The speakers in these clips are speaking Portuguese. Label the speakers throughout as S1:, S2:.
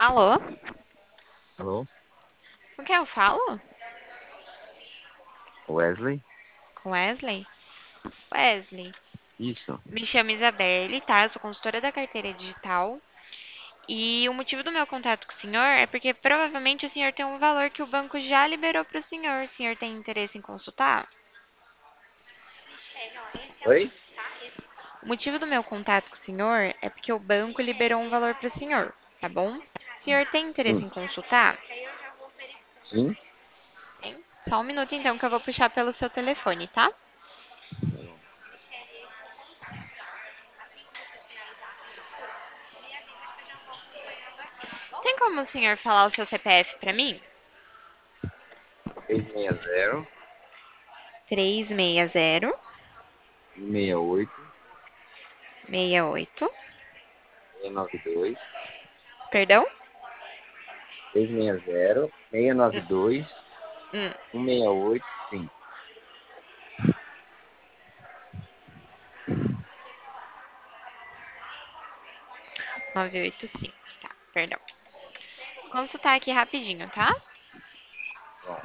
S1: Alô?
S2: Alô?
S1: Com quem eu falo?
S2: Wesley?
S1: Com Wesley? Wesley,
S2: Isso.
S1: me chamo Isabelle, tá? Eu sou consultora da carteira digital. E o motivo do meu contato com o senhor é porque provavelmente o senhor tem um valor que o banco já liberou para o senhor. O senhor tem interesse em consultar?
S2: Oi?
S1: O motivo do meu contato com o senhor é porque o banco liberou um valor para o senhor, tá bom? O senhor tem interesse
S2: Sim.
S1: em consultar?
S2: Sim?
S1: Tem? Só um minuto então que eu vou puxar pelo seu telefone, tá?
S2: Tá bom.
S1: Tem como o senhor falar o seu CPF para mim?
S2: 360
S1: 360
S2: 68
S1: 68.
S2: 692
S1: Perdão?
S2: 360 692
S1: Hum,
S2: 168 5.
S1: 985. Tá, perdão. Vou consultar aqui rapidinho, tá?
S2: Bom,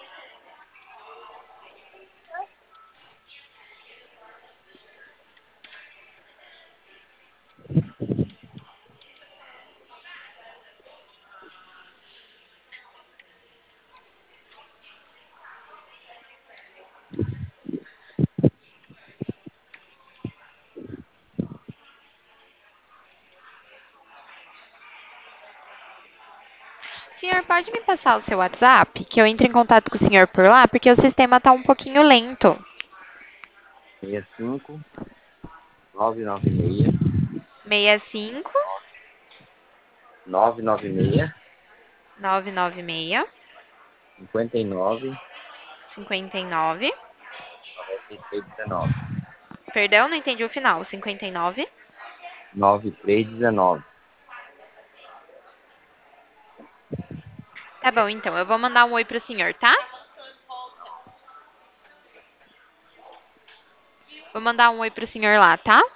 S1: Senhor, pode me passar o seu WhatsApp, que eu entre em contato com o senhor por lá, porque o sistema tá um pouquinho lento.
S2: 65 996
S1: 65
S2: 996
S1: 996
S2: 59
S1: 59.
S2: 9319.
S1: Perdão, não entendi o final. 59.
S2: 9319.
S1: Tá bom, então. Eu vou mandar um oi pro senhor, tá? Vou mandar um oi pro senhor lá, tá?